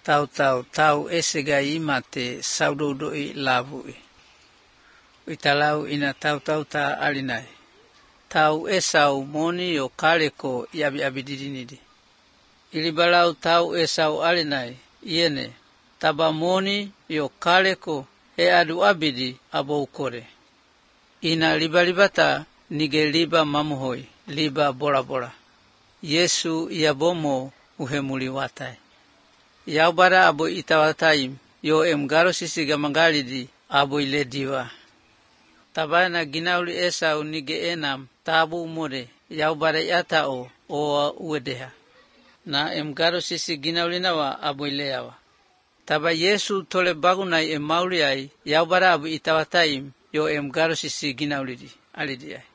tau esega imate saudodoi lavui. Italau ina tau ta alinai. Tau esau moni o kaleko yabi abididinidi. Ilibalau tau esau alinai iene taba moni yo kaleko e adu abidi abo ukore. Ina libalibata nige liba mamuhoi, liba bora. Yesu iabomo uhemuli watai. Yaubara abo itawatai yo emgaro sisi gamangalidi abo ilediwa. Tabana ginauli esau nige enam tabu umore yaubara yatao o uedeha. Na emgaro sisi ginauli nawa abo ileawa. Taba Yesu tole bagunai emauli ai yaubara abo itawatai yo emgaro sisi ginaulidi alidiai.